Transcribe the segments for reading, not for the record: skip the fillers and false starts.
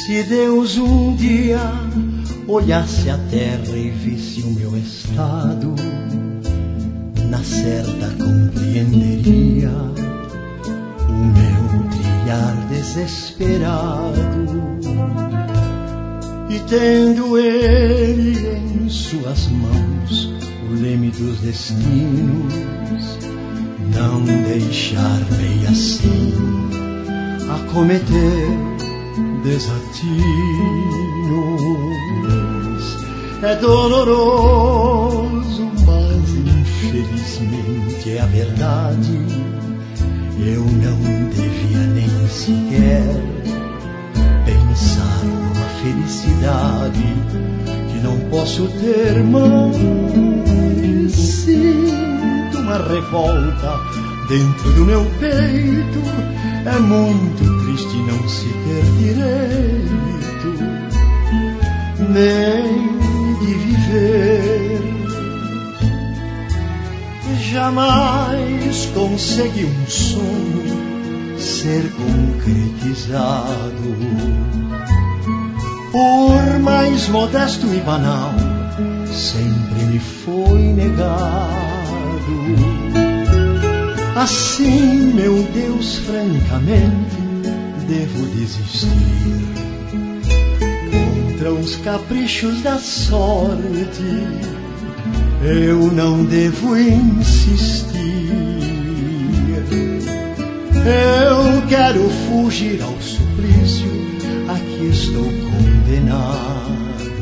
Se Deus um dia olhasse a terra e visse o meu estado, na certa compreenderia o meu trilhar desesperado. E tendo Ele em suas mãos o leme dos destinos, não deixar-me assim acometer desatinos. É doloroso, mas infelizmente é a verdade. Eu não devia nem sequer pensar numa felicidade que não posso ter, mas sinto uma revolta dentro do meu peito. É muito triste não se ter direito nem de viver. Jamais consegui um sonho ser concretizado, por mais modesto e banal, sempre me foi negado. Assim, meu Deus, francamente, devo desistir contra os caprichos da sorte. Eu não devo insistir. Eu quero fugir ao suplício a que estou condenado.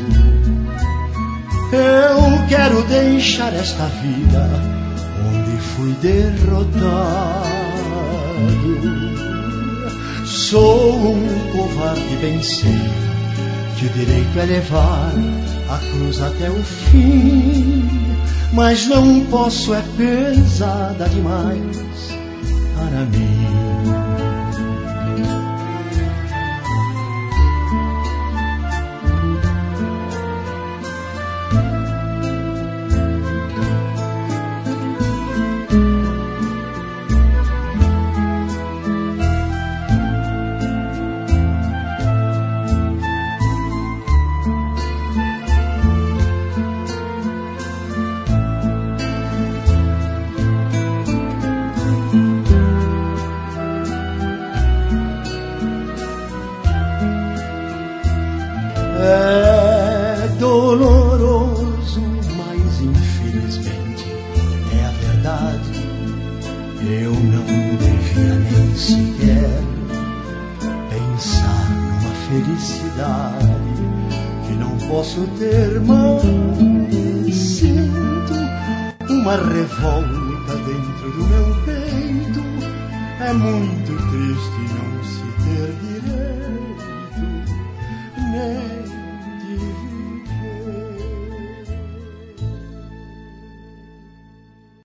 Eu quero deixar esta vida onde fui derrotado. Sou um covarde, bem sei que o direito é levar a cruz até o fim, mas não posso, é pesada demais para mim. É doloroso, mas infelizmente é a verdade. Eu não devia nem sequer pensar numa felicidade que não posso ter, mas sinto uma revolta dentro do meu peito. É muito triste